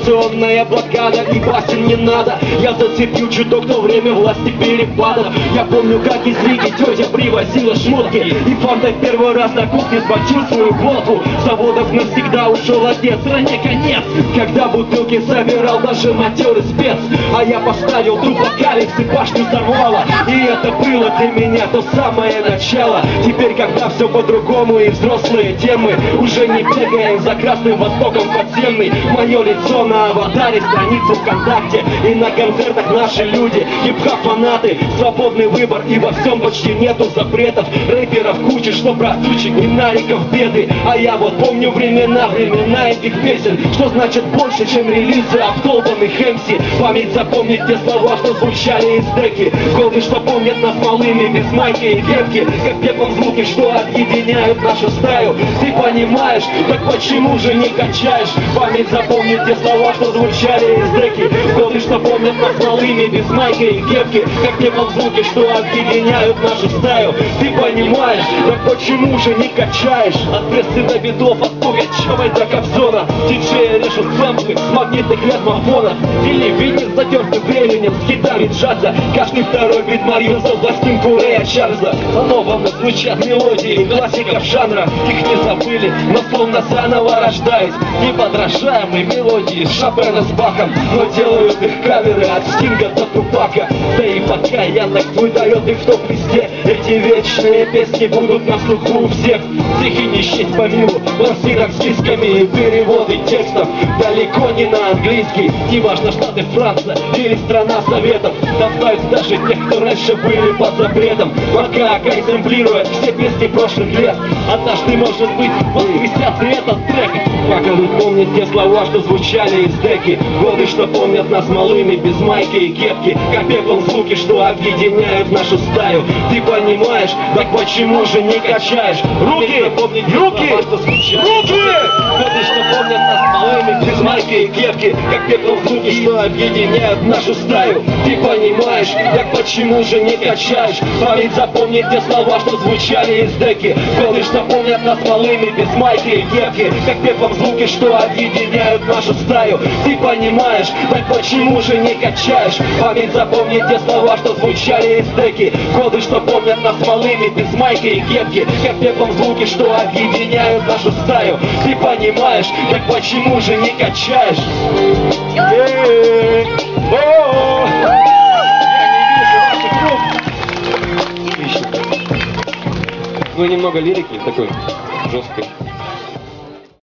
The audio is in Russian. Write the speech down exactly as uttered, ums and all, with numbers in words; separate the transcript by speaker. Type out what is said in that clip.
Speaker 1: Информационная блокада, и басен не надо. Я зацепил чуток то время власти перепадов. Я помню, как из Риги тетя привозила шмотки, и фанта в первый раз на кухне сбочил свою водку. Заводов навсегда ушел отец, стране конец, когда бутылки собирал даже матерый спец. А я поставил труп апокалипсис, башню взорвала, и это было для меня то самое начало. Теперь, когда все по-другому и взрослые темы, уже не бегаем за Красным Востоком подземный. Мое лицо на аватаре, страницу ВКонтакте, и на концертах наши люди, хип-хоп фанаты. Свободный выбор, и во всем почти нету запретов. Рэперов куча, что про сучек и нариков беды. А я вот помню времена, времена этих песен, что значит больше, чем релизы обдолбанных эм си. Память запомнит те слова, что звучали из деки. Годы, что помнят нас малыми, без майки и кепки. Как пеплом звуки, что объединяют нашу стаю. Ты понимаешь, так почему же не качаешь? Память запомнит те слова, что звучали из деки. Годы, что помнят нас малыми, без майки и кепки. Как пеплом звуки, что объединяют нашу стаю. Ты понимаешь, так почему же не качаешь? От прессы до битов, от Пугачевой до Кобзона. Диджеи режут сэмплы с магнитных лет-мафонов. Или винит затертым временем с гитары джаза. Каждый второй бит Марью за пластинку Рэя Чарльза. По-новому звучат мелодии классиков жанра. Их не забыли, но словно заново рождаясь. Неподражаемые мелодии Шопена с Бахом, но делают их каверы от Стинга до Тупака. Да и пока Яндекс выдает их в топ-листе, эти вечные песни будут на слуху у всех. Всех и не счесть по миру, пластинок с дисками и переводы текстов. Далеко не на английский, неважно, Штаты, Франция или страна Советов. Достаются даже тех, кто раньше были под запретом. Пока экземплирует все песни прошлых лет. Однажды, может быть, воскресят и этот трек. Как они помнят те слова, что звучали из деки. Годы, что помнят нас малыми, без майки и кепки. Как пеплом звуки, что объединяют нашу стаю. Ты понимаешь, так почему же не качаешь? Руки! Руки! Слова, что руки! Годы, что помнят нас малыми, без майки и кепки. Как пеплом звуки, что объединяют нашу стаю. Ты понимаешь, так почему же не качаешь? Память запомнит те слова, что звучали из деки. Годы, что помнят нас малыми, без майки и кепки. Как пеплом звуки, что объединяют нашу стаю. Ты понимаешь, так почему же не качаешь? Память запомнит те слова, что звучали из деки. Годы, что помнят нас малыми, без майки и кепки. Как пеплом звуки, что объединяют нашу стаю. Ты понимаешь, так почему же не качаешь? Ну и немного лирики такой жесткой.